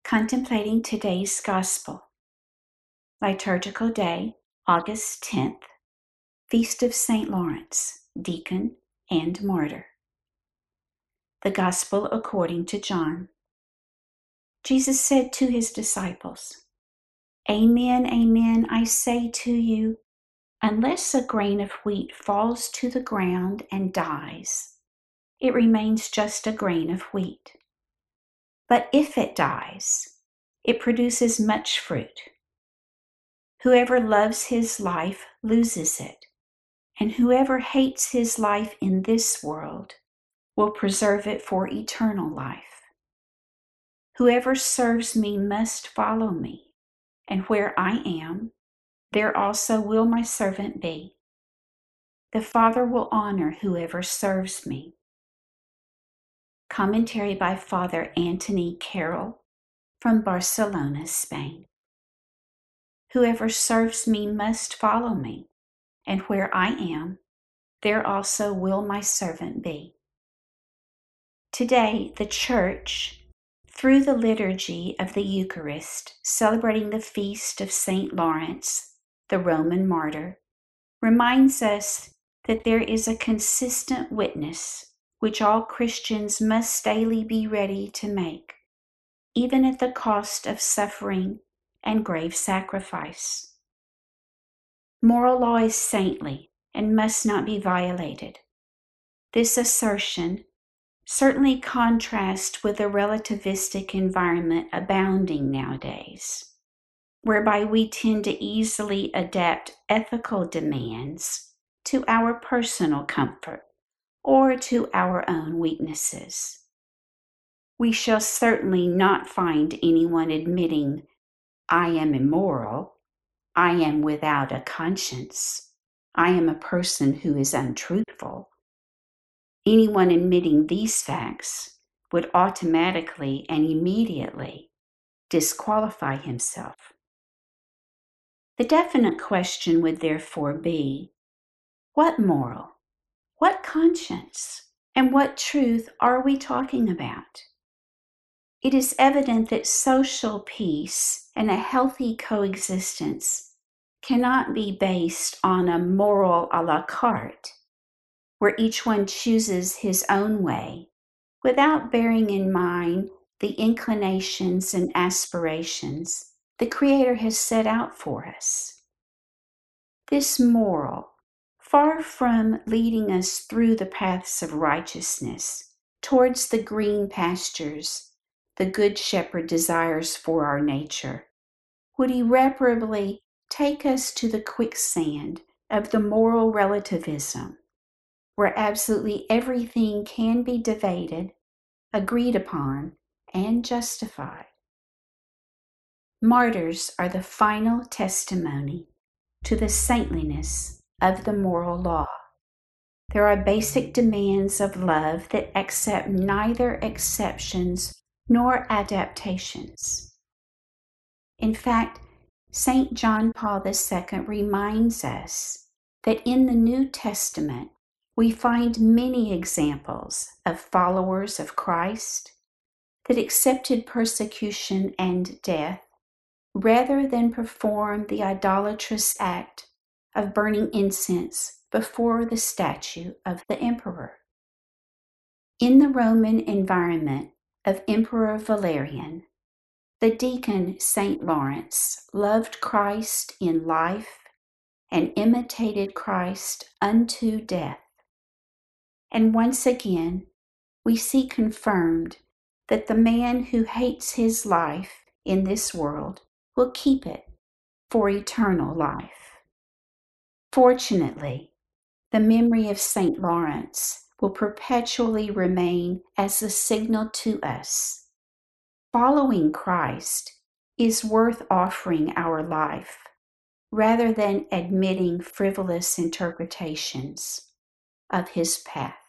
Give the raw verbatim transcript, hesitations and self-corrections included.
Contemplating today's Gospel. Liturgical Day, August tenth. Feast of Saint Lawrence, Deacon and Martyr. The Gospel according to John. Jesus said to his disciples, "Amen, amen, I say to you, unless a grain of wheat falls to the ground and dies, it remains just a grain of wheat. But if it dies, it produces much fruit. Whoever loves his life loses it, and whoever hates his life in this world will preserve it for eternal life. Whoever serves me must follow me, and where I am, there also will my servant be. The Father will honor whoever serves me." Commentary by Father Anthony Carroll from Barcelona, Spain. Whoever serves me must follow me, and where I am, there also will my servant be. Today, the Church, through the liturgy of the Eucharist, celebrating the feast of Saint Lawrence, the Roman martyr, reminds us that there is a consistent witness which all Christians must daily be ready to make, even at the cost of suffering and grave sacrifice. Moral law is saintly and must not be violated. This assertion certainly contrasts with the relativistic environment abounding nowadays, whereby we tend to easily adapt ethical demands to our personal comfort or to our own weaknesses. We shall certainly not find anyone admitting, "I am immoral, I am without a conscience, I am a person who is untruthful." Anyone admitting these facts would automatically and immediately disqualify himself. The definite question would therefore be, what moral, what conscience, and what truth are we talking about? It is evident that social peace and a healthy coexistence cannot be based on a moral a la carte, where each one chooses his own way without bearing in mind the inclinations and aspirations the Creator has set out for us. This moral, far from leading us through the paths of righteousness towards the green pastures the Good Shepherd desires for our nature, would irreparably take us to the quicksand of the moral relativism, where absolutely everything can be debated, agreed upon, and justified. Martyrs are the final testimony to the saintliness of the moral law. There are basic demands of love that accept neither exceptions nor adaptations. In fact, Saint John Paul the Second reminds us that in the New Testament we find many examples of followers of Christ that accepted persecution and death rather than perform the idolatrous act of burning incense before the statue of the emperor. In the Roman environment of Emperor Valerian, the deacon Saint Lawrence loved Christ in life and imitated Christ unto death. And once again, we see confirmed that the man who hates his life in this world will keep it for eternal life. Fortunately, the memory of Saint Lawrence will perpetually remain as a signal to us. Following Christ is worth offering our life rather than admitting frivolous interpretations of his path.